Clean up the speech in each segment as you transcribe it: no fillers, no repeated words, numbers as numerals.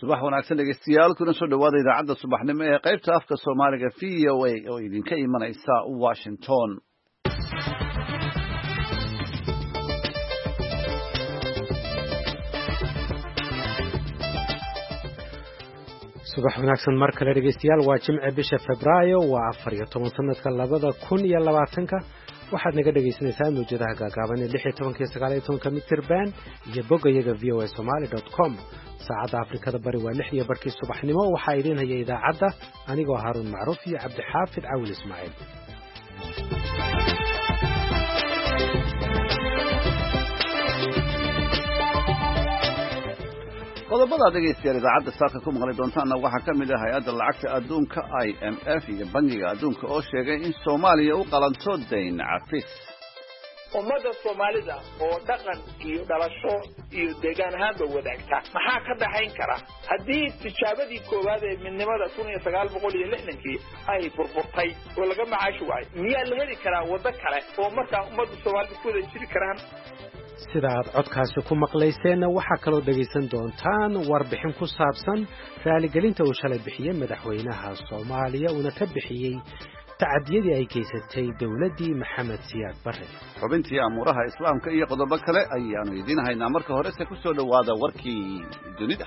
subax wanaagsan dhegeystayaal kuna soo dhawaada idaacadda subaxnimo ee qaybta afka Soomaaliga VOA oo idinka imanaysa Washington. subax wanaagsan mar kale dhegeystayaal waa Jimce bisha Febraayo waa 14 sanadka 2020 waxaad naga dhagaysanaysaan muujadaha gaagaaban ee 16 iyo 19 mitir band iyo boggayaga voasomali.com saacada Afrikada bari waa 6:00 subaxnimo waxaa idin haya idaacadda anigoo Haruun Macruuf iyo Cabdi Xaafid Awil Ismaaciil. qodobada dhegeystayaal idaacadda saaka ku maqli doontaana waxaa ka mid ah hay'adda lacagta adduunka IMF iyo bangiga adduunka oo sheegay in Soomaaliya u qalanto dayn cafis. ummada Soomaalida oo dhaqan iyo dhalasho iyo deegaan ahaanba wadaagta maxaa ka dhaxayn kara haddii tijaabadii koowaad ee midnimada 1960 ay burburtay oo laga macaashi waayay miyaa la heli karaa wado kale oo markaa ummada Soomaalida ku wada jiri karaan? sida aad codkaasi ku maqlayseen waxa kaloo dhageysan doontaan warbixin ku saabsan raaligelinta uu shalay bixiyay madaxweynaha Soomaaliya una ka bixiyay tacadiyadii ay geysatay dawladii Maxamed Siyaad Barre. xubintii amuuraha islaamka iyo qodobo kale ayaanu idin haynaa marka hore se ku soo dhawaada warkii dunida.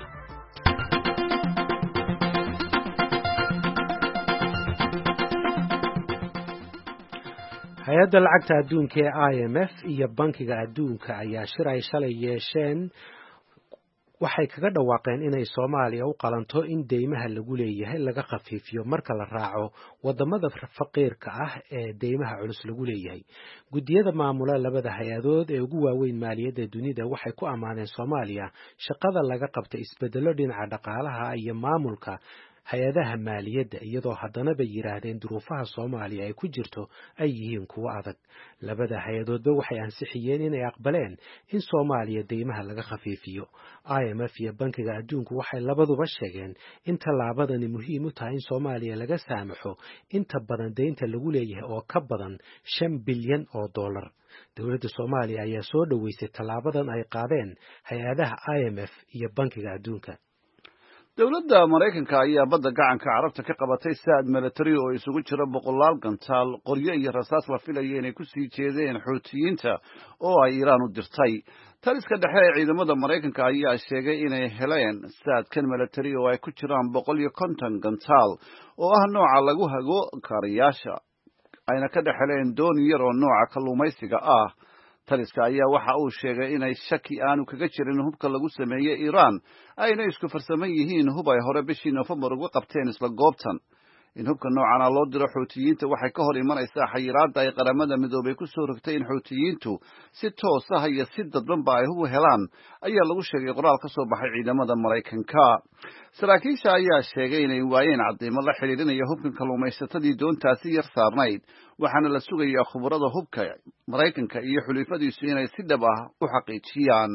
hay'adda lacagta adduunka ee IMF iyo bankiga adduunka ayaa shir ay shalay yeesheen waxay kaga dhawaaqeen inay Soomaaliya u qalanto in deymaha lagu leeyahay laga khafiifiyo marka la raaco wadamada faqiirka ah ee deymaha culus lagu leeyahay. gudiyada maamula labada hay-adood ee ugu waaweyn maaliyadda dunida waxay ku amaaneen Soomaaliya shaqada laga qabtay isbedelo dhinaca dhaqaalaha iyo maamulka hay-adaha maaliyadda iyadoo haddana bay yiraahdeen duruufaha Soomaaliya ay ku jirto ay yihiin kuwo adag. labada hay-adoodba waxay ansixiyeen inay aqbaleen in Soomaaliya deymaha laga khafiifiyo. IMF iyo bankiga adduunku waxay labaduba sheegeen in tallaabadani muhiim u tahay in Soomaaliya laga saamaxo inta badan deynta lagu leeyahay oo ka badan $5 bilyan. dowladda Soomaaliya ayaa soo dhaweysay tallaabadan ay qaadeen hay-adaha IMF iyo bankiga adduunka. dowladda Mareykanka ayaa badda gacanka Carabta ka qabatay saad military oo isugu jira 100 gantaal qoryo iyo rasaas la filayay inay ku sii jeedeen Xuutiyiinta oo ay Iiraan u dirtay. taliska dhexe ee ciidamada Mareykanka ayaa sheegay inay heleen saadkan military oo ay ku jiraan 150 gantaal oo ah nooca lagu hago kaariyaasha ayna ka dhaxleen doon yar oo nooca kalluumaysiga ah. taliska ayaa waxa uu sheegay inay shaki aanu kaga jirin hubka lagu sameeyay Iiraan ayna isku farsaman yihiin hub ay hore bishii November uga qabteen isla goobtan. in hubka noocan loo diro Xuutiyiinta waxay ka hor imanaysaa xayiraadda ay qaramada midoobay ku soo rogtay in Xuutiyiintu si toos ah iyo si dadbanba ay hub helaan ayaa lagu sheegay qoraal ka soo baxay ciidamada Mareykanka. saraakiisha ayaa sheegay inay waayeen cadeymo la xiriirinaya hubkan kalluumaysatadii doontaasi yar saarnayd waxaana la sugayaa khubarada hubka Mareykanka iyo xulifadiisu inay si dhab ah u xaqiijiyaan.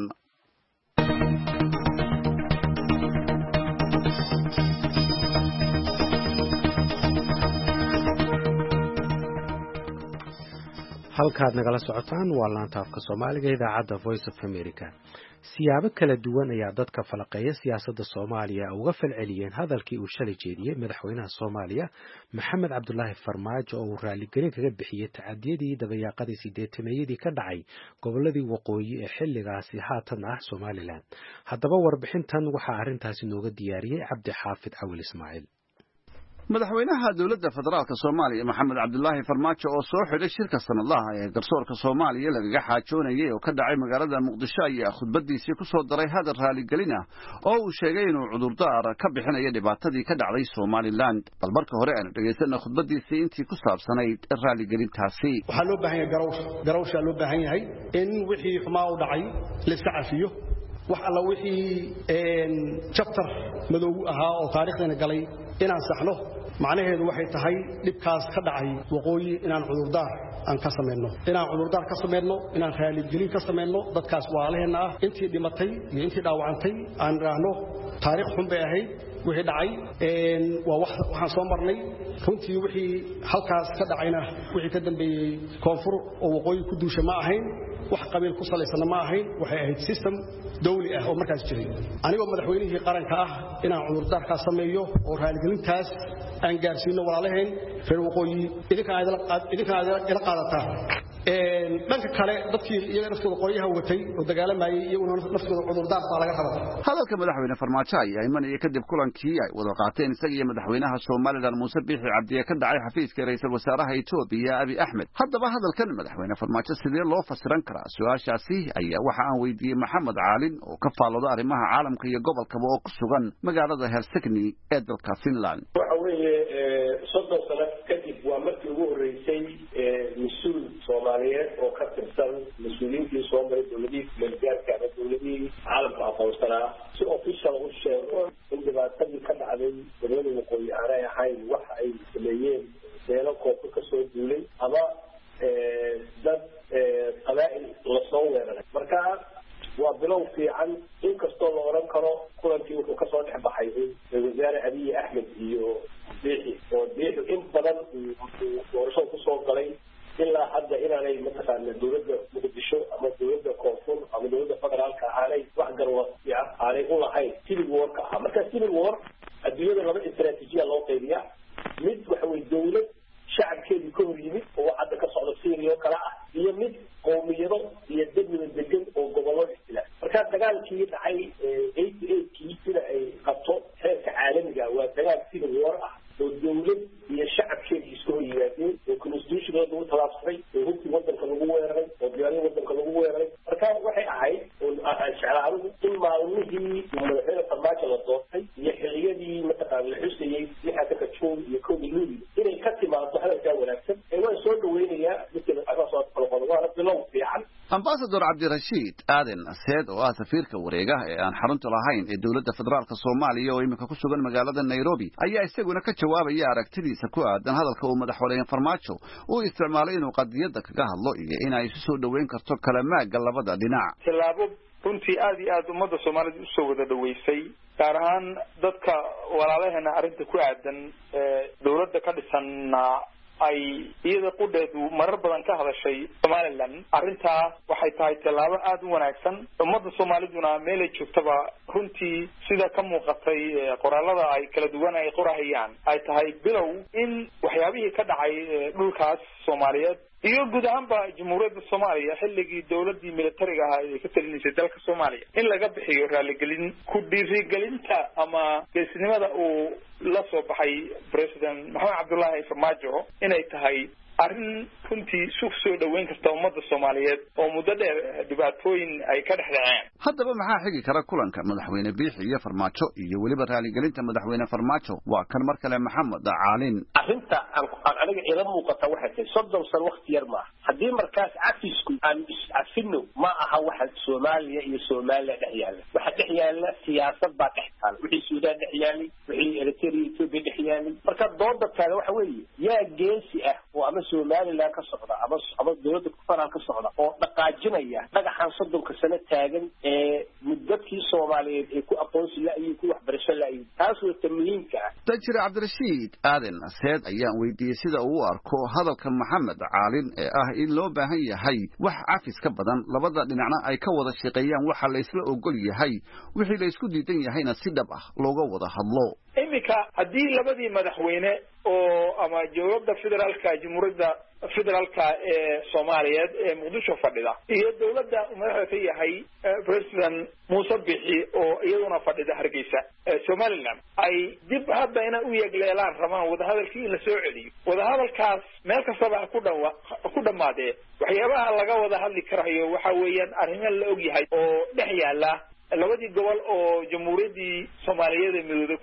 halkaad nagala socotaan waa laanta afka Soomaaliga idaacadda Voice of America. siyaabo kala duwan ayaa dadka falaqeeya siyaasadda Soomaaliya uga falceliyeen hadalkii uu shalay jeediyay madaxweynaha Soomaaliya Maxamed Cabdullaahi Farmaajo oo uu raaligelin kaga bixiyay tacadiyadii dabayaaqadii 80-meeyadii ka dhacay goboladii waqooyi ee xilligaasi haatan ah Somaliland. haddaba warbixintan waxaa arrintaasi nooga diyaariyay Cabdi Xaafid Awil Ismaaciil. madaxweynaha dowladda federaalka Soomaaliya Maxamed Cabdullaahi Farmaajo oo soo xidhay shirka sanadlaha ee garsoorka Soomaaliya lagaga xaajoonayay oo ka dhacay magaalada Muqdisho ayaa khudbadiisii ku soo daray hadal raaligelin ah oo uu sheegay inuu cudurdaar ka bixinayo dhibaatadii ka dhacday Somaliland. bal marka hore aan dhageysano khudbadiisii intii ku saabsanayd raaligelintaasi. waxaa loo baahan yahay garawsha loo baahan yahay in wixii xumaa u dhacay la iska cafiyo wax alla wixii chapter madow ahaa oo taariikhdeena galay inaan saxno macnaheedu waxay tahay dhibkaas ka dhacay waqooyi inaan cudurdaar aan ka sameeyno inaan raaligelin ka sameeyno dadkaas walaalaheena ah intii dhimatay iyo intii dhaawacantay aan raahno taariikh xun bay ahayd wixii dhacay waa waxaan soo marnay runtii wixii halkaas ka dhacayna wixii ka dambeeyay koonfur oo waqooyi ku duusha ma ahayn wax qabiil ku salaysan ma ahayn waxay ahayd system dawli ah oo markaas jiray anigoo madaxweynihii qaranka ah inaan cudurdaar ka sameeyo oo raaligelintaas aan gaarsiino walaalaheen reer waqooyi idinka ila qaadataa dhanka kale dadkii iyaga naftooda qoryaha watay oo dagaalamayay iyaguna naftooda cudurdaar baa laga rabaa hadalka madaxweyne farmaajo ayaa imanaya kadib kulankii ay wada qaateen isaga iyo madaxweynaha Soomaaliland Muuse Biixi Cabdi ee ka dhacay xafiiska ra'iisul wasaaraha Itoobiya Abiy Ahmed haddaba hadalkan madaxweyne farmaajo sidee loo fasiran karaa su'aashaasi ayaa waxa aan weydiiyay Maxamed Caalin oo ka faallooda arrimaha caalamka iyo gobolkaba oo ku sugan magaalada Helsinki ee dalka Finland waxa weeye soddon sano kadib waa markii ugu horeysay mas'uul Soomaaliyeed oo ka tirsan mas'uuliyiintii Soomaaliya dowladii milgaarka ama dowladii caalamka aqoonsanaa si official u sheego in dhibaatadii ka dhacday gobolada waqooyi aanay ahayn waxa ay sameeyeen beelo koonfur ka soo duulay ama dad qabaa'il la soo weeraray marka waa bilow fiican inkastoo la oran karo kulankii wuxuu ka soo dhex baxay wasaare Abiy Ahmed iyo Biixi oo Biixi in badan doorasho ku soo galay ilaa hadda inaanay mataqaana dowladda Muqdisho ama dowladda koonfur ama dowladda federaalka aanay wax garwasiya aanay u lahayn civil war ka ah marka civil war adduunyada laba istaraatiijiya loo qaybiyaa mid waxa weeye dowlad shacabkeedii ka hor yimid oo hadda ka socda Syria kala ah iyo mid qowmiyado iyo dadweyne degan oo gobollo istila marka dagaalkii dhacay 88kii sida ay qabto heerka caalamiga waa dagaal civil war ah oo dowlad iyo shacabkeedii isku yimaadeen oo constitutionooda u talaabsaday oo hubkii waddanka lagu weeraray oo diyaarada waddanka lagu weeraray marka waxay ahayd shacabku in maalmihii madaxweyne farmaajo la doortay iyo xilliyadii mataqaana la xusayay lixda ka joog iyo koobi luuli inay ka timaado hadalkaa wanaagsan ee waan soo dhaweynayaa midka soo qalqodo waa bilow fiican Ambassador Cabdirashiid Aadan Aseed oo ah safiirka wareega ee aan xarunta lahayn ee dawladda federaalka Soomaaliya oo imika ku sugan magaalada Nairobi ayaa isaguna ka jawaabaya aragtidiisa ku aadan hadalka uu madaxweyne farmaajo uu isticmaalay inuu qadiyada kaga hadlo iyo in ay soo dhaweyn karto kala maaga labada dhinac tilaabo runtii aad iyo aad ummadda Soomaaliyeed u soo wada dhaweysay gaar ahaan dadka walaalaheena arrinta ku aadan dawladda ka dhisan ay iyada qudheedu marar badan ka hadashay Somaliland arrinta waxay tahay tilaabo aad u wanaagsan ummadda Soomaaliduna meel ay joogtaba runtii sida ka muuqatay qoraalada ay kala duwan ay qorahayaan ay tahay bilow in waxyaabihii ka dhacay dhulkaas Soomaaliyeed iyo guud ahaanba jamhuuriyadda Soomaaliya xilligii dawladii militariga ahaa ee ka talineysay dalka Soomaaliya in laga bixiyo raaligelin ku dhiirigelinta ama geesinimada uu la soo baxay President Maxamed Cabdullaahi Farmaajo inay tahay arrin runtii soo dhaweyn karta ummadda Soomaaliyeed oo muddo dheer dhibaatooyin ay ka dhexdhaceen haddaba maxaa xigi kara kulanka madaxweyne Biixi iyo Farmaajo iyo waliba raaligelinta madaxweyne Farmaajo waa kan mar kale Maxamed Caalin arrinta aniga ila muuqata waxay tahay soddon sano waqti yar ma haddii markaas cafisku aan iscafino ma aha waxa Soomaaliya iyo Soomaaliya dhex yaala waxa dhex yaala siyaasad baa dhex taal wixii Suudaan dhex yaalay wixii Eritrea Ethiopia dhex yaalay marka doodda kale waxa weeye yaa geesi ah oo ama Soomaaliland ka socda ama dawladda federaalka ka socda oo dhaqaajinaya dhagaxan soddonka sano taagan ee muddadkii Soomaaliyeed ee ku aqoonsi la iyo ku waxbarasho la iyo taas oo muhiimka ah Tajir Cabdirashiid Aadan Aseed ayaan weydiiyay sida uu u arko hadalka Maxamed Caalin ee ah in loo baahan yahay wax cafis ka badan labada dhinacna ay ka wada shaqeeyaan waxa la isla ogol yahay wixii la isku diidan yahayna si dhab ah looga wada hadlo imika haddii labadii madaxweyne oo ama dawladda federaalka jamhuuriyadda federaalka ee Soomaaliyeed ee Muqdisho fadhida iyo dawladda madaxda ka yahay President Muuse Biixi oo iyaduna fadhida Hargeysa Somaliland ay dib hadda ina u yeegleelaan rabaan wadahadalkii in la soo celiyo wadahadalkaas meel kastaba ku dhamaadee waxyaabaha laga wada hadli karayo waxa weeyaan arrimo la og yahay oo dhex yaala labadii gobol oo jamhuuriyaddii Soomaaliyeed ee midowday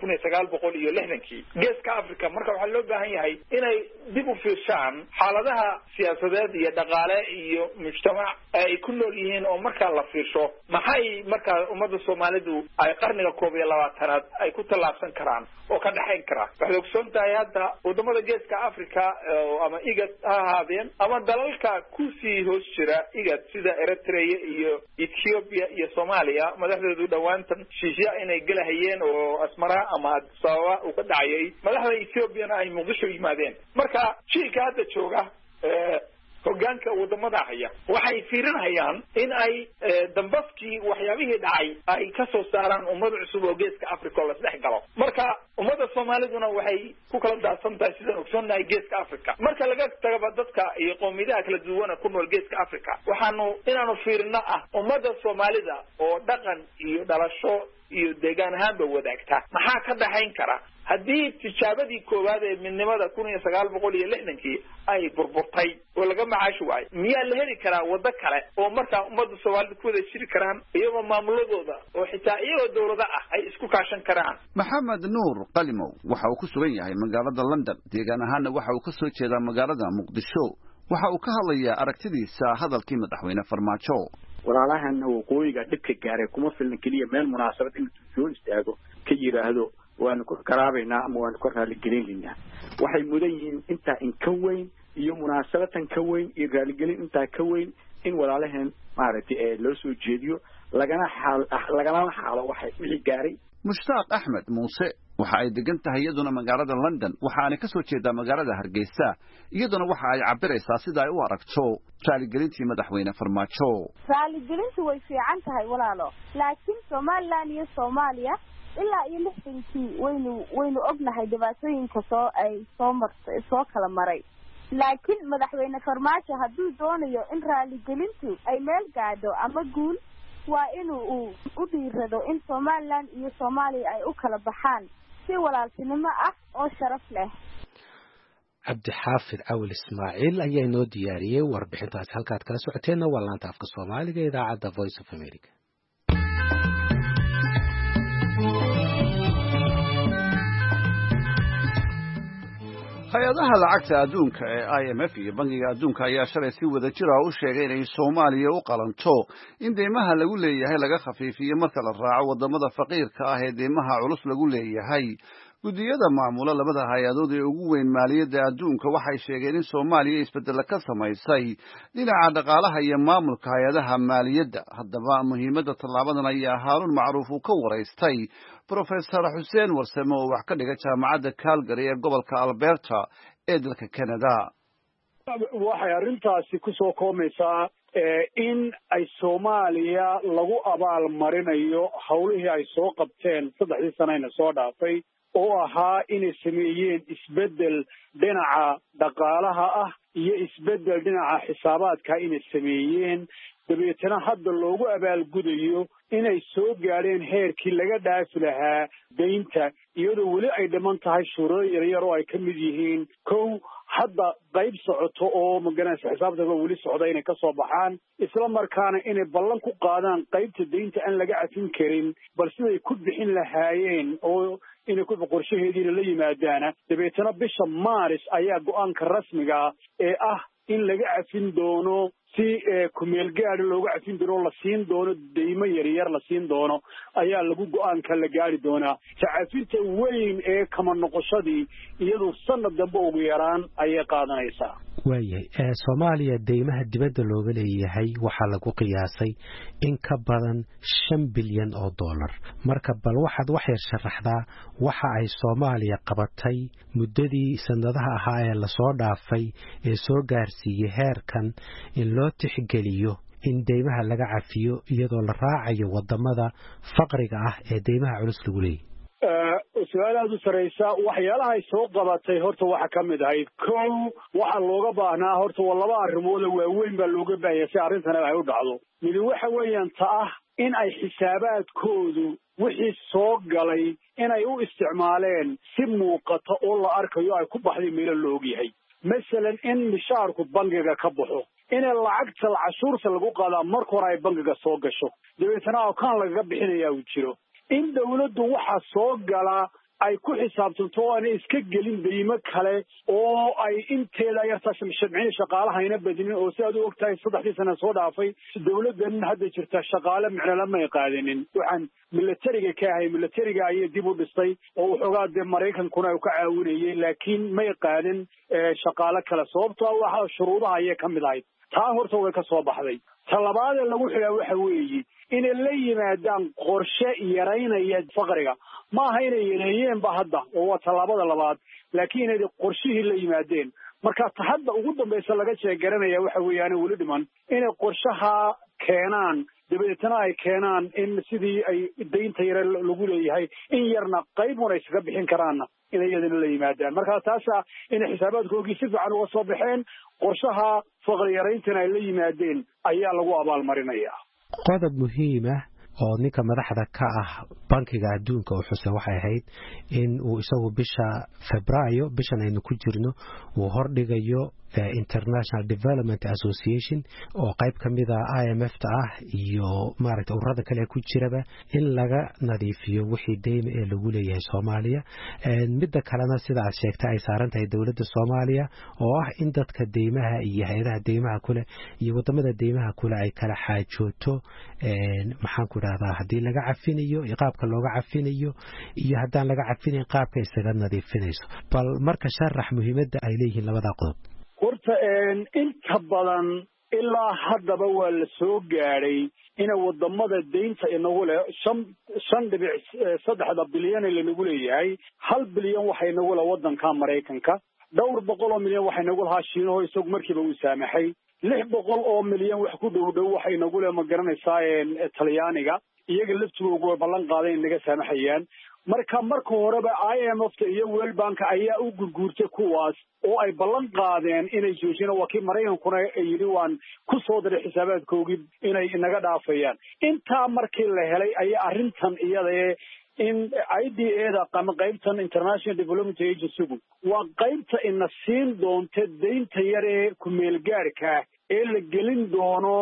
1960kii geeska Afrika marka waxa loo baahan yahay inay dib u fiirshaan xaaladaha siyaasadeed iyo dhaqaale iyo mujtamac ay ku nool yihiin oo marka la fiirsho maxay marka ummadda Soomaalidu ay qarniga 21aad ay ku tallaabsan karaan oo ka dhaxayn kara waxa lagu soo tahay hadda wadamada geeska Afrika ama IGAD ha ahaadeen ama dalalka ku sii hoos jira IGAD sida Eritrea iyo Ethiopia iyo Soomaaliya madaxdoodu dhawaantan shiisha inay galahayeen oo Asmara ama Addis Ababa uu ka dhacay madaxda Ethiopia ay Muqdisho yimaadeen marka shilka hadda jooga hoggaanka wadamada haya waxay fiirinayaan in ay dambaskii waxyaabihii dhacay ay ka soo saaraan ummad cusub oo geeska Afrika la dhex galo marka ummada Soomaaliduna waxay ku kala daadsan tahay sida ogsoonnahay geeska Afrika marka laga tago dadka iyo qowmiyadaha kala duwan ku nool geeska Afrika inaanu fiirino ummada Soomaalida oo dhaqan iyo dhalasho iyo deegaan ahaanba wadaagta maxaa ka dhaxayn kara haddii tijaabadii koowaad ee midnimada 1960 ay burburtay oo laga macaash waay miyaa la heli karaa wada kale oo markaa ummada Soomaalida ku wada jiri karaan iyagoo maamuladooda oo xitaa iyagoo dawladda ay isku kaashan karaan Maxamed Nuur Qalimow waxa uu ku sugan yahay magaalada London deegaan ahaanna waxa uu ka soo jeedaa magaalada Muqdisho waxa uu ka hadlayaa aragtidiisa hadalkii madaxweyne Farmaajo walaalahan waqooyiga dhibka gaaray kuma filna kaliya meel munaasabad in soo istaago ka yiraahdo waan ku qaraabaynaa ama waan ku raali gelinaynaa waxay mudan yihiin inta in ka weyn iyo munaasabatan ka weyn iyo raali gelin inta ka weyn in walaalahan maaragtay loo soo jeediyo lagana xaalo waxay wixii gaaray Mushtaaq Axmed Muuse waxa ay degan tahay iyaduna magaalada London waxa ay ka soo jeedaa magaalada Hargeysa iyaduna waxa ay cabiraysaa sida ay u aragto raaligelintii madaxweyne Farmaajo raaligelintu way fiican tahay walaalo laakiin Soomaaliland iyo Soomaaliya ilaa iyo lixdankii waynu ognahay dhibaatooyinka soo kala maray laakiin madaxweyne Farmaajo hadduu doonayo in raaligelintu ay meel gaadho ama guul waa inuu u dhiirado in Soomaaliland iyo Soomaaliya ay u kala baxaan si walaaltinimo oo sharaf leh Cabdi Xaafid Awil Ismaaciil ayaa inoo diyaariyay warbixintaas halkaad kala socoteen waa laanta afka Soomaaliga idaacadda Voice of America hay-adaha lacagta adduunka ee IMF iyo bangiga adduunka ayaa shalay si wada jir u sheegay inay Soomaaliya u qalanto in deymaha lagu leeyahay laga khafiifiyo marka la raaco wadamada faqiirka ah ee deymaha culus lagu leeyahay gudiyada maamula labada hay-adood ee ugu weyn maaliyadda adduunka waxay sheegeen in Soomaaliya isbedel ka samaysay dhinaca dhaqaalaha iyo maamulka hay-adaha maaliyadda haddaba muhiimadda tallaabadan ayaa Haarun Macruuf uu ka wareystay Professor Xuseen Warsame oo wax ka dhiga jaamacadda Calgary ee gobolka Alberta ee dalka Canada waxay arrintaasi ku soo koomaysaa in ay Soomaaliya lagu abaal marinayo hawlihii ay soo qabteen 3 sanayna soo dhaafay oo ahaa inay sameeyeen isbedel dhinaca dhaqaalaha ah iyo isbedel dhinaca xisaabaadka inay sameeyeen dabeetana hadda loogu abaalgudayo inay soo gaadheen heerkii laga dhaafi lahaa deynta iyadoo weli ay dhiman tahay shuruudo yaryar oo ay ka mid yihiin kow hadda qayb socoto oo maganaysa xisaabtaba weli socda inay ka soo baxaan isla markaana inay ballan ku qaadaan qaybta deynta aan laga cafin karin bal siday ku bixin lahaayeen oo inay ku qorshaheediina la yimaadaana dabeetana bisha Maaris ayaa go'aanka rasmiga ee ah in laga cafin doono si kumeel gaari looga cafin doono la siin doono deymo yaryar la siin doono ayaa lagu go'aanka la gaari doonaa cafinta weyn ee kama noqoshadii iyadoo sanad dambe ugu yaraan ayay qaadanaysaa waayahay Soomaaliya deymaha dibadda looga leeyahay waxa lagu qiyaasay in ka badan 5 bilyan oo dollar marka bal waxaad wax yar sharaxdaa waxa ay Soomaaliya qabatay muddadii sanadaha ahaa ee la soo dhaafay ee soo gaarsiiyay heerkan in loo tixgeliyo in deymaha laga cafiyo iyadoo la raacayo wadamada faqriga ah ee deymaha culus lagu leeyahay su'aalaha sareysa waxyaalaha ay soo qabatay horta waxa kamid ahayd kow waxa looga baahnaa horta laba arrimood oo waaweyn baa looga baahnaa si arrintan ay u dhacdo mid waxa weeyaan in ay xisaabaadkoodu wixii soo galay inay u isticmaaleen si muuqata oo la arkayo ay ku baxday meel la og yahay مثلا in mishaarku bangiga ka baxo in lacagta cashuurta lagu qaadaa marka hore ay bangiga soo gasho dabeetana akaan laga bixinayaa uu jiro in dawladdu waxa soo gala ay ku xisaabtanto oo aan iska gelin deymo kale oo ay inteeda yarta shamcin shaqaalahayna badinin oo si aad u ogtahay 3 sano soo dhaafay dawladdan hadda jirta shaqaale macna ma qaadanin waxaan militariga ka ahay militariga ay dib u dhistay oo wuxuu Mareykankuna ay ka caawinayeen laakiin ma qaadan shaqaale kale sababtoo waxa shuruudaha ay ka mid ahayd taa horta way ka soo baxday talabaad lagu xilaa waxa weeye in la yimaadaan qorshe yareynaya faqriga ma aha inay yareeyeen ba hadda oo talaabada labaad laakiin ay qorshihii la yimaadeen marka hadda ugu dambaysa laga sheegaranaya waxa weeyaan weli dhiman inay qorshaha keenaan dabeetana ay keenaan in sidii ay deynta yar lagu leeyahay in yarna qaybun ay iskaga bixin karaanna inay iyadana la yimaadaan marka taasa inay xisaabaadkoogii si fiican uga soo baxeen qorshaha faqri yarayntana ay la yimaadeen ayaa lagu abaalmarinayaa qodob muhiim ah oo ninka madaxda ka ah bankiga adduunka uu xusay waxay ahayd in uu isagu bisha Febraayo bishan aynu ku jirno uu hordhigayo International Development Association oo qayb kamid ah IMF-ta ah iyo maaragtay ururada kale ku jiraba in laga nadiifiyo wixii deyn ee lagu leeyahay Soomaaliya midda kalena sida aad sheegtay ay saaran tahay dawladda Soomaaliya oo ah in dadka deymaha iyo hay'adaha deymaha kule iyo wadamada deymaha kule ay kala xaajooto maxaan ku raahdaa hadii laga cafinayo qaabka looga cafinayo iyo hadaan laga cafinayn qaabka isaga nadiifinayso bal marka sharax muhiimadda ay leeyihiin labada qodob horta inta badan ilaa haddaba waa la soo gaadhay in wadamada deynta inagu leh 5.3 bilyan inagu leeyahay 1 bilyan waxa inagu leh wadanka Mareykanka 200 milyan waxa inagu lahaa Shiinaha isagu markiiba uu saamaxay 600 milyan wax ku dhow waxa inagu leh ma garanaysaa Talyaaniga iyaga laftoodu ballan qaaday in laga saamaxayaan marka horeba IMF iyo World Bank ayaa u gurguurtay kuwaas oo ay ballan qaadeen inay joojiyaan wakii Mareykankuna ay yiri waan ku soo diray xisaabaadkoogii inay inaga dhaafayaan inta markii la helay ayaa arintan iyada in IDA-da qaybtan International Development Agency waa qaybta in siin doonta deynta yar ee ku meel gaarka ee la gelin doono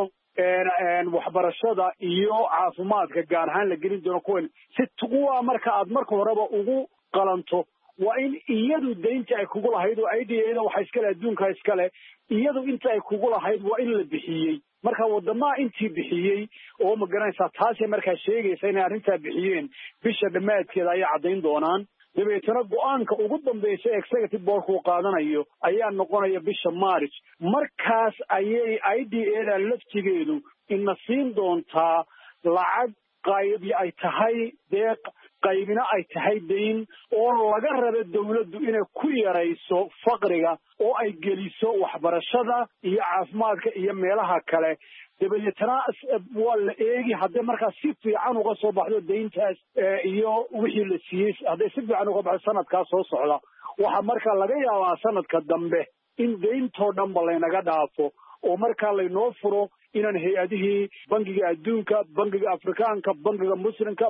waxbarashada iyo caafimaadka gaar ahaan la gelin doono kuwan si tuwa marka aad marka horeba ugu qalanto waa in iyadu deynta ay kugu lahayd oo IDA-da waxa iska leh adduunka iska leh iyadu inta ay kugu lahayd waa in la bixiyay marka wadamaha intii bixiyay oo ma garanaysaa taasi marka sheegaysa in arrinta bixiyeen bisha dhamaadkeeda ay cadeyn doonaan dabeetana go'aanka ugu dambeeyay executive board ku qaadanayo ayaa noqonaya bisha March markaas ayay IDA-da laftigeedu in siin doontaa lacag qayb ay tahay deeq qaybina ay tahay deyn oo laga rabo dawladdu inay ku yarayso faqriga oo ay geliso waxbarashada iyo caafimaadka iyo meelaha kale dabeetana waa la eegi haddii markaa si fiican uga soo baxdo deyntaas iyo wixii la siiyey haddii si fiican uga baxdo sanadkaa soo socda waxa markaa laga yaabaa sanadka dambe in deyntoo dhanba laynaga dhaafo oo markaa laynoo furo inaan hay-adihii bangiga adduunka bangiga afrikaanka bangiga muslimka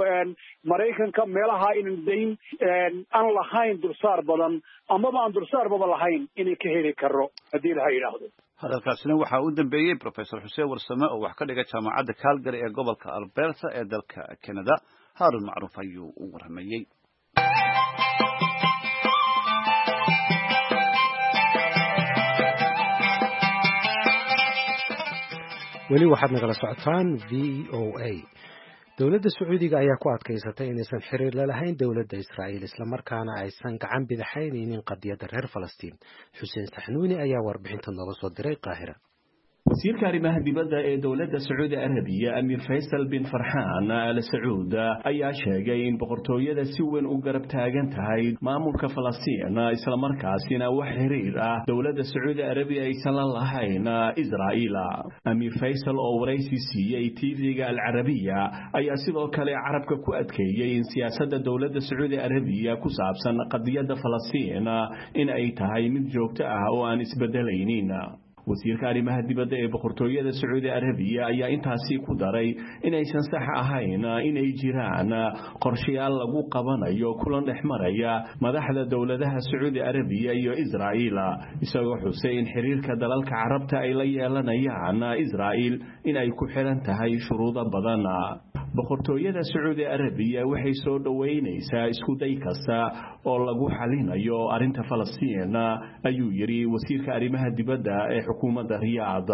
Mareykanka meelaha inaan deyn aan lahayn dulsaar badan amaba aan dulsaarbaba lahayn inay ka heli karo haddii la yidhaahdo hadalkaasina waxaa u dambeeyey Professor Xuseen Warsame oo wax ka dhiga jaamacadda Calgary ee gobolka Alberta ee dalka Canada Harun Macruuf ayuu u warramayay weli waxaad nagala socotaan VOA dawladda Sacuudiga ayaa ku adkaysatay inaysan xiriir la lahayn dawladda Israa'iil isla markaana aysan gacan bidixaynaynin qadiyadda reer Falastiin Xuseen Saxnuuni ayaa warbixinta nooga soo diray Qaahira wasiirka arrimaha dibadda ee dawladda Sacuudi Arabiya Amir Faisal bin Farhan Al Sacuud ayaa sheegay in boqortooyada si weyn u garab taagan tahay maamulka Falastiin isla markaasina wax xiriir ah dawladda Sacuudi Arabiya aysan la lahayn Israa'iil Amir Faisal oo waraysi siiyay TV-ga Al Arabiya ayaa sidoo kale carabka ku adkeeyay in siyaasadda dawladda Sacuudi Arabiya ku saabsan qadiyadda Falastiin in ay tahay mid joogto ah oo aan isbedelaynin wasiirka arrimaha dibadda ee boqortooyada Sacuudi Arabiya ayaa intaasi ku daray inaysan sax ahayn inay jiraan qorshayaal lagu qabanayo kulan dhexmaraya madaxda dawladaha Sacuudi Arabiya iyo Israa'iil isagoo xusay in xiriirka dalalka Carabta ay la yeelanayaan Israa'iil in ay ku xiran tahay shuruudo badan boqortooyada Sacuudi Arabiya waxay soo dhaweynaysaa isku day kasta oo lagu xalinayo arinta Falastiin ayuu yiri wasiirka arrimaha dibadda ee xukuumadda Riyaadh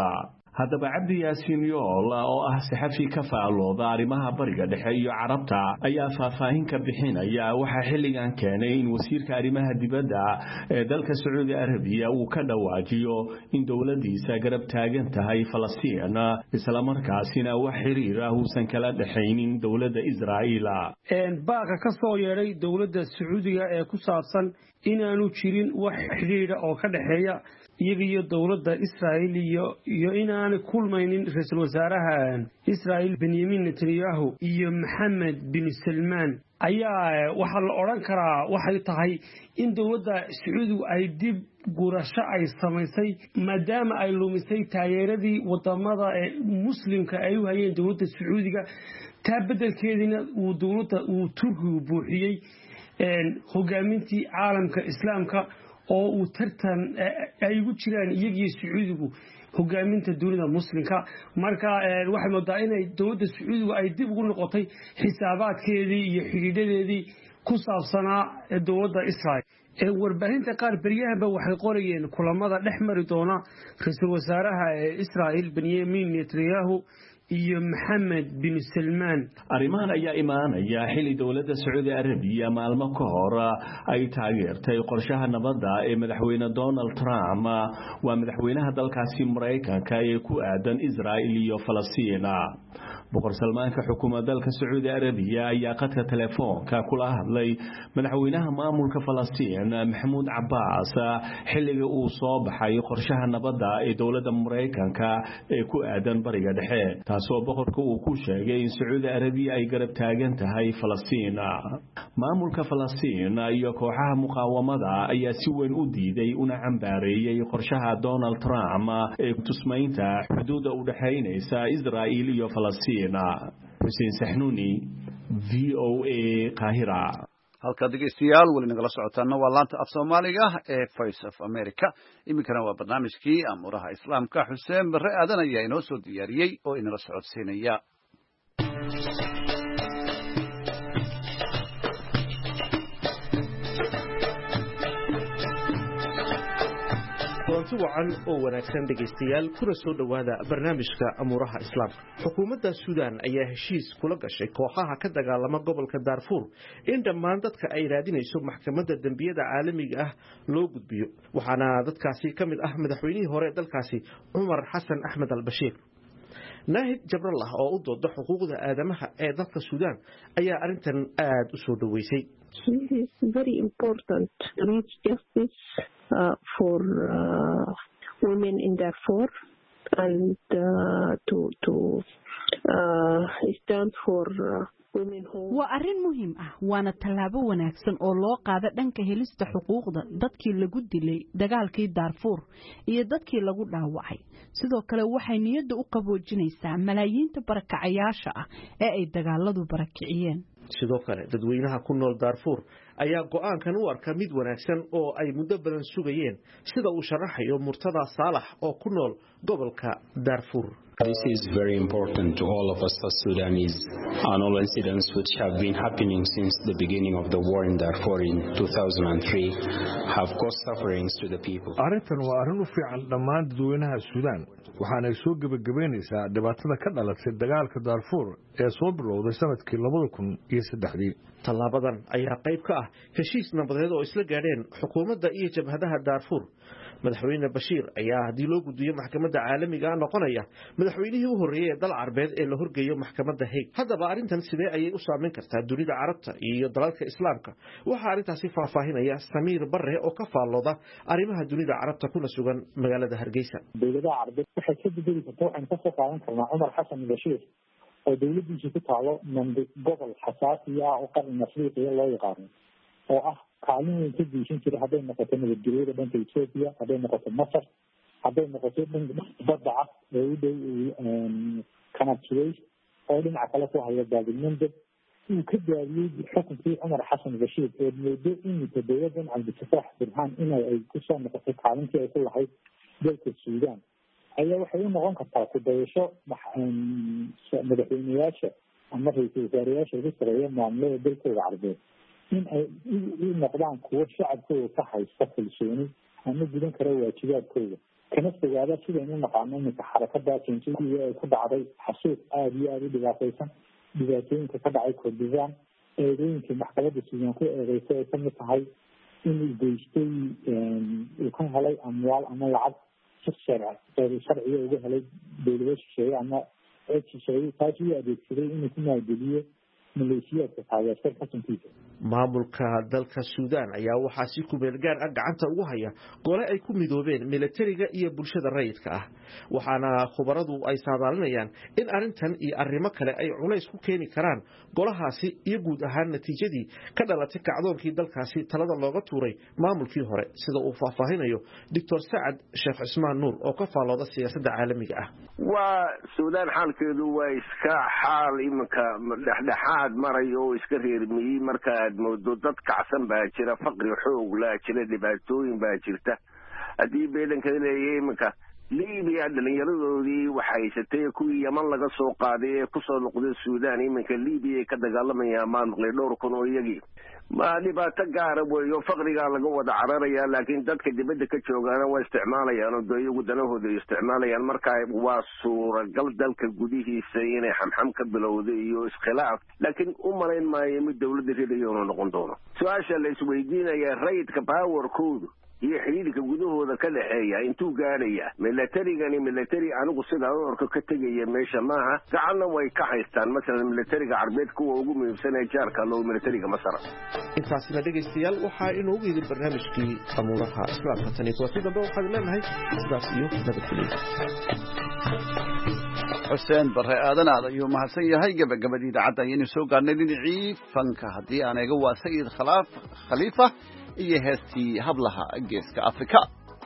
haddaba cabdi yaasiin yool oo ah saxafi ka faalooda arrimaha bariga dhexe iyo carabta ayaa faahfaahin ka bixinaya waxaa xilligan keenay in wasiirka arrimaha dibadda ee dalka sacuudi arabiya uu ka dhawaajiyo in dowladiisa garab taagan tahay falastiin isla markaasina wax xiriir ah uusan kala dhaxaynin dowladda israa'iil baaqa ka soo yeedhay dowladda sacuudiga ee ku saabsan inaanu jirin wax xiriira oo ka dhaxeeya iyaga iyo dowladda Israa'iil iyo inaanay kulmaynin ra'iisul wasaaraha Israa'iil Benjamin Netanyahu iyo Mohammed bin Salman ayaa waxa la oran karaa waxay tahay in dowladda Sacuudiga ay dib gurasho ay samaysay maadaama ay lumisay taageeradii wadamada muslimka ay u hayeen dowladda Sacuudiga taa bedelkeedina uu Turkigu buuxiyay hogaamintii caalamka islaamka oo uu tartan ay ugu jiraan iyagii Sacuudigu hogaaminta dunida muslimka marka waxay moodaa inay dowladda Sacuudigu ay dib ugu noqotay xisaabaadkeedii iyo xidhiidhadeedii ku saabsanaa dowladda Israa'iil warbaahinta qaar baryahanba waxay qorayeen kulamada dhex mari doona ra'iisul wasaaraha Israa'iil Benjamin Netanyahu iyo Mohammed bin Salman arrimahan ayaa imaanaya xilli dowladda Sacuudi Arabiya maalmo ka hor ay taageertay qorshaha nabadda ee madaxweyne Donald Trump waa madaxweynaha dalkaasi Mareykanka ee ku aadan Israa'iil iyo Falastiin boqor Salmaanka xukuumadda dalka Sacuudi Arabiya ayaa qadka telefoonka kula hadlay madaxweynaha maamulka Falastiin Mahmoud Abbas xilliga uu soo baxay qorshaha nabadda ee dowladda Mareykanka ee ku aadan bariga dhexe taasoo boqorka uu ku sheegay in Sacuudi Arabiya ay garab taagan tahay Falastiin maamulka Falastiin iyo kooxaha muqaawamada ayaa si weyn u diiday una cambaareeyay qorshaha Donald Trump ee tusmaynta xuduudda u dhaxaynaysa Israa'iil iyo Falastiin Hussein Sahnuni VOA Qahira halka dhegeystayaal wali nagala socotaana waa laanta af Soomaaliga ee Voice of America iminkana waa barnaamijkii amuraha islaamka Xuseen Barre aadan ayaa inoo soo diyaariyay oo inala socodsiinaya kulanti wacan oo wanaagsan dhegaystayaal kuna soo dhowaada barnaamijka amuraha islaamka xukuumadda Suudaan ayaa heshiis kula gashay kooxaha ka dagaalama gobolka Darfur in dhammaan dadka ay raadinayso maxkamadda dambiyada caalamiga ah loo gudbiyo waxaana dadkaasi ka mid ah madaxweynihii hore dalkaasi Umar Xasan Axmed al-Bashiir Nahid Jabrallah oo u dooda xuquuqda aadamaha ee dalka Suudaan ayaa arintan aad u soo dhaweysay It is very important to reach justice for women in Darfur and to stand for women who waa arrin muhiim ah waana tallaabo wanaagsan oo loo qaado dhanka helista xuquuqda dadkii lagu dilay dagaalkii Darfur iyo dadkii lagu dhaawacay sidoo kale waxay niyadda u qaboojinaysaa malaayiinta barakacayaasha ah ee ay dagaaladu barakiciyeen sidoo kale dadweynaha ku nool Darfur ayaa go'aankan u arka mid wanaagsan oo ay muddo badan sugayeen sida uu sharaxayo Murtada Saalax oo ku nool gobolka Darfur This is very important to all of us as Sudanese and all incidents which have been happening since the beginning of the war in Darfur in 2003 have caused sufferings to the people. Arrintan waa arrin u fiican dhammaan dadweynaha Suudaan waxaana soo gabagabeynaysaa dhibaatada ka dhalatay dagaalka Darfur ee soo bilowday sanadkii 2003 Tallaabadan ayaa qayb ka ah heshiis nabadeed oo isla gaadheen xukuumadda iyo jabhadaha Darfur madaxweyne Bashiir ayaa hadii loo gudbiyo maxkamadda caalamiga noqonaya madaxweynihii u horeeyay dal Carbeed ee la horgeeyo maxkamadda Hague hadaba arintan sidee ayay u saameyn kartaa dunida Carabta iyo dalalka Islaamka waxa arintaasi faahfaahinaya Samiir Barre oo ka faalooda arrimaha dunida Carabta kuna sugan magaalada Hargeysa dowladda Carbeed waxay ka bedeli kartaa in ka soo qaadan karnaa Umar Xasan Bashiir oo dowladdiisa ku taalo gobol xasaasi ah oo qaran Afrika loo yaqaan oo ah kaalin weyn ka geysan jiray hadday noqoto nabadgelyada dhanka Ethiopia hadday noqoto Masar hadday noqoto dhanka badda ah ee u dhow Kanaakiyeys oo dhinaca kale ku haya Baabilmandab uu ka gaabiyey xukunkii Umar Xasan Bashiir ee muddo inta dowladdan Cabdifataax Burhaan inay ay ku soo noqotay kaalintii ay ku lahayd dalka Suudaan ayaa waxay u noqon kartaa ku dayasho madaxweynayaasha ama ra'iisul wasaarayaasha ugu sareeya maamulada dalkooda Carbeed in ay u noqdaan kuwo shacabkooda ka haysta kalsooni ama gudan kara waajibaadkooda kana fogaada sidaynu naqaano iminka xarakada jinsiga ee ku dhacday xasuuq aada iyo aada u dhibaataysan dhibaatooyinka ka dhacay kordhisaan eedooyinkii maxkamadda suudaan ku eedeysay ay kamid tahay inuu geystay uu ka helay amwaal ama lacag si sharciga uga helay dowlado shisheeye ama cid shisheeye taas uu adeegsaday inuu ku maalgeliyo maleeshiyaadka taageersan xukunkiisa maamulka dalka Suudaan ayaa waxaa si ku meel gaar ah gacanta ugu haya gole ay ku midoobeen militariga iyo bulshada rayidka ah waxaana khubaradu ay saadaalinayaan in arintan iyo arrimo kale ay culays ku keeni karaan golahaasi iyo guud ahaan natiijadii ka dhalatay kacdoonkii dalkaasi talada looga tuuray maamulkii hore sida uu faahfaahinayo Dr. Saad Sheikh Usmaan Nuur oo ka faalooda siyaasadda caalamiga ah waa Suudaan xaalkeedu waa iska xaal imika dhexdhexaad marayo oo iska reermiyay marka moodo dad kacsan baa jira faqri xoog la jira dhibaatooyin baa jirta hadii beelanka leeyahay imika Liibiya dhalinyaradoodii waxay haysatay kuwii Yaman laga soo qaaday ee ku soo noqday Suudaan iminka Liibiya ka dagaalamayaan maamulka dhowr kun oo iyagii ma dhibaato gaar ah weeyo faqriga laga wada cararaya laakiin dadka dibadda ka joogaana waa isticmaalayaan oo dooyo danahooda isticmaalayaan marka waa suuragal dalka gudihiisa inay xamxam ka bilowdo iyo iskhilaaf laakiin u malayn maayo mid dawladda ridayo noqon doono su'aasha la isweydiinaya rayidka power code iyo xiriirka gudahooda ka dhaxeeya intuu gaaraya military anigu sida orka ka tagaya meesha maaha gacanna way ka haystaan mesela militariga Carbeed kuwa ugu muhiimsan ee jaarka loo militariga Masar intaasina dhageystayaal waxaa inoo yidhi barnaamijkii amuuraha islaamka tan iyo waqti dambe waxaan leenahay sidaas iyo nabadgelyo xuseen bare aadan aad ayuu mahadsan yahay gabagabadii idaacadda ayaynu soo gaarnay dhinacii fanka haddii aan eega waa Sayid Khalifa iyo heestii hablaha geeska Afrika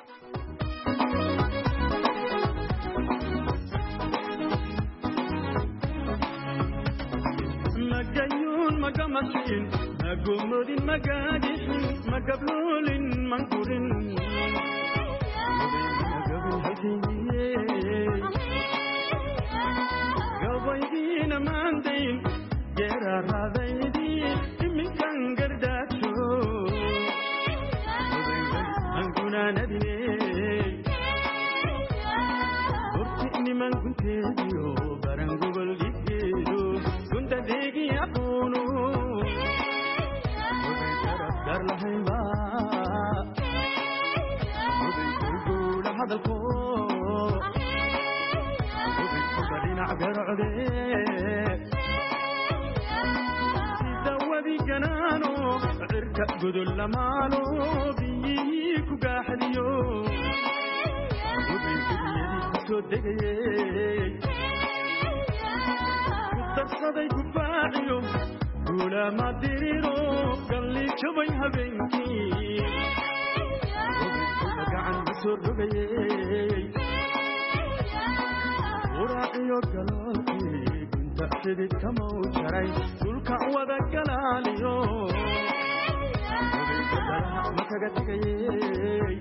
magayun magamashin magumudin magadishin magablulin mangurin gawaydina mandayn gerarradaydi iminkan gardacho urti man kunteeyo barangol digeedo kunta deegi aqunu dar lahayba gula hadalko badina garcde sidawadi ganano cirka gudul lamaano ku gaaxdiyo soo degayay darsaday ku faaciyo gula madiriro galli jabay habeenkii gacan soo dogayay uraaciyo galootii kunta xidid kama u jaray dhulka wada galaaliyo makaga tegayay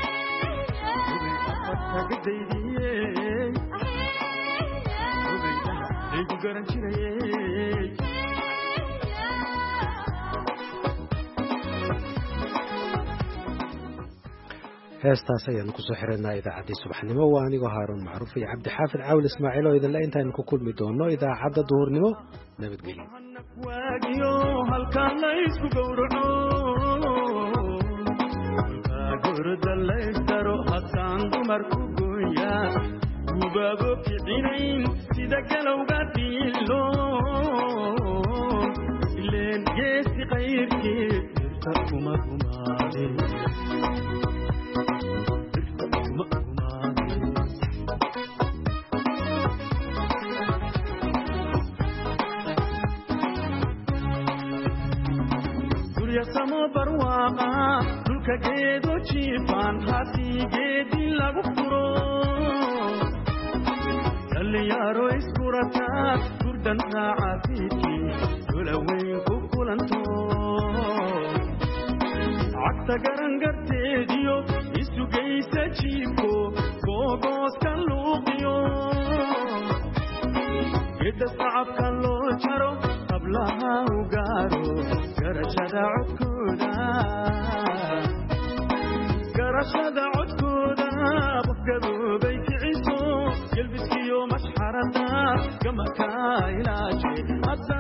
heestaas ayaanu kusoo xiranaa idaacaddii subaxnimo waa anigoo haaruun macruuf iyo cabdi xaafid caawil ismaaciil oo idinle intaaynu ku kulmi doono idaacadda duhurnimo nabadgelyo gurdalaysdaro haddaan dumarku gooya gubaabo kicinayn sida galowga dhiilo ileen geesi qayrkeed dirta kuma gumaade guryasamo barwaaqa geedo jiifaan haddii geedii lagu furo dhallinyaro iskurataa gurdan raacafiidkii dola weyn ku kulanto cagta garangarteediyo isugaysa jiifko googooska luuqiyo gedda sacabka loo jaro qablaha u gaaro garashada codkooda garashada codkooda gadoobay kiciso gelbiskiyo mashxarada gamaka ilaashi